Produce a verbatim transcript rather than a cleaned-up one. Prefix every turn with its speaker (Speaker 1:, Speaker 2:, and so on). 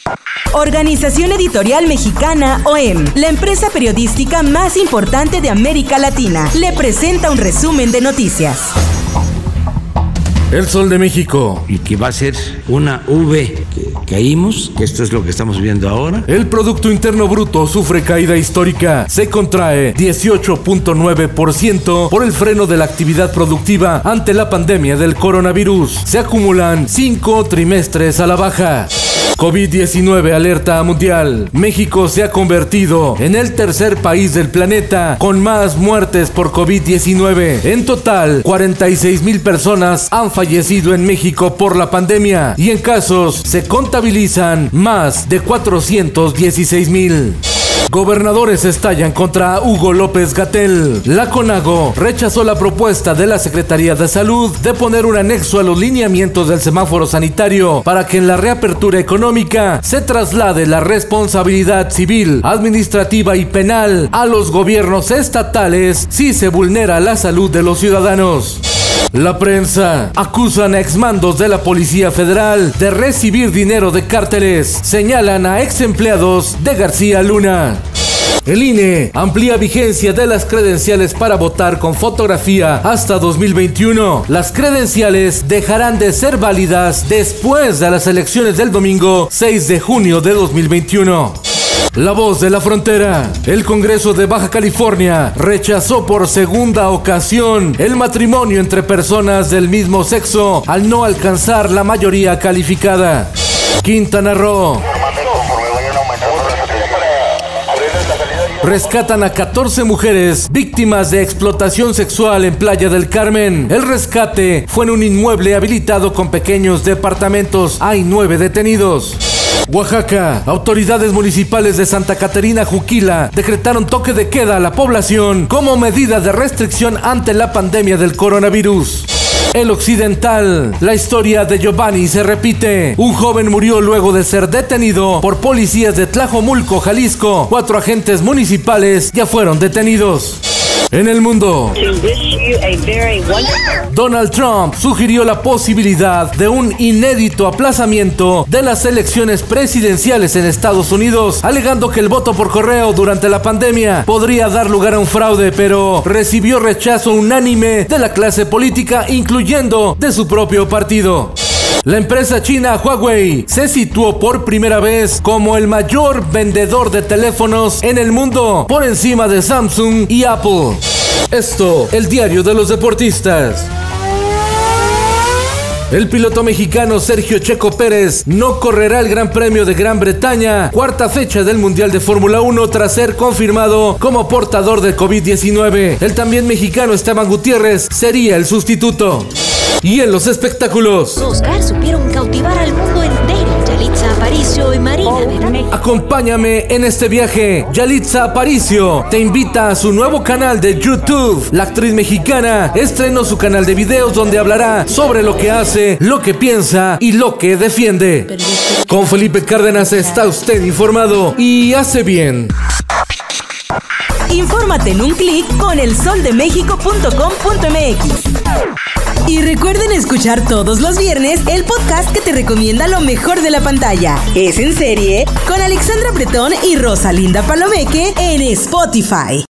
Speaker 1: Organización Editorial Mexicana O E M, la empresa periodística más importante de América Latina, le presenta un resumen de noticias.
Speaker 2: El Sol de México.
Speaker 3: Y que va a ser una V que caímos, que esto es lo que estamos viendo ahora.
Speaker 2: El Producto Interno Bruto sufre caída histórica. Se contrae dieciocho punto nueve por ciento por el freno de la actividad productiva ante la pandemia del coronavirus. Se acumulan cinco trimestres a la baja. COVID diecinueve alerta mundial. México se ha convertido en el tercer país del planeta con más muertes por COVID diecinueve. En total, cuarenta y seis mil personas han fallecido en México por la pandemia y en casos se contabilizan más de cuatrocientos dieciséis mil. Gobernadores estallan contra Hugo López-Gatell. La CONAGO rechazó la propuesta de la Secretaría de Salud de poner un anexo a los lineamientos del semáforo sanitario para que en la reapertura económica se traslade la responsabilidad civil, administrativa y penal a los gobiernos estatales si se vulnera la salud de los ciudadanos. La prensa. Acusan a exmandos de la Policía Federal de recibir dinero de cárteles. Señalan a ex empleados de García Luna. El I N E amplía vigencia de las credenciales para votar con fotografía hasta dos mil veintiuno. Las credenciales dejarán de ser válidas después de las elecciones del domingo seis de junio de dos mil veintiuno. La Voz de la Frontera. El Congreso de Baja California rechazó por segunda ocasión el matrimonio entre personas del mismo sexo al no alcanzar la mayoría calificada. Quintana Roo. Rescatan a catorce mujeres víctimas de explotación sexual en Playa del Carmen. El rescate fue en un inmueble habilitado con pequeños departamentos. Hay nueve detenidos. Oaxaca. Autoridades municipales de Santa Catarina Juquila decretaron toque de queda a la población como medida de restricción ante la pandemia del coronavirus. El Occidental. La historia de Giovanni se repite. Un joven murió luego de ser detenido por policías de Tlajomulco, Jalisco. Cuatro agentes municipales ya fueron detenidos. En el mundo. Donald Trump sugirió la posibilidad de un inédito aplazamiento de las elecciones presidenciales en Estados Unidos, alegando que el voto por correo durante la pandemia podría dar lugar a un fraude, pero recibió rechazo unánime de la clase política, incluyendo de su propio partido. La empresa china Huawei se situó por primera vez como el mayor vendedor de teléfonos en el mundo, por encima de Samsung y Apple. Esto, el diario de los deportistas. El piloto mexicano Sergio Checo Pérez no correrá el Gran Premio de Gran Bretaña, cuarta fecha del Mundial de Fórmula uno tras ser confirmado como portador de COVID diecinueve. El también mexicano Esteban Gutiérrez sería el sustituto. Y en los espectáculos.
Speaker 4: Oscar supieron cautivar al mundo entero. Yalitza Aparicio y Marina de...
Speaker 2: Acompáñame en este viaje. Yalitza Aparicio te invita a su nuevo canal de YouTube. La actriz mexicana estrenó su canal de videos donde hablará sobre lo que hace, lo que piensa y lo que defiende. Con Felipe Cárdenas está usted informado y hace bien.
Speaker 1: Infórmate en un clic con el sol de méxico punto com punto m x. Y recuerden escuchar todos los viernes el podcast que te recomienda lo mejor de la pantalla. Es en serie con Alexandra Bretón y Rosalinda Palomeque en Spotify.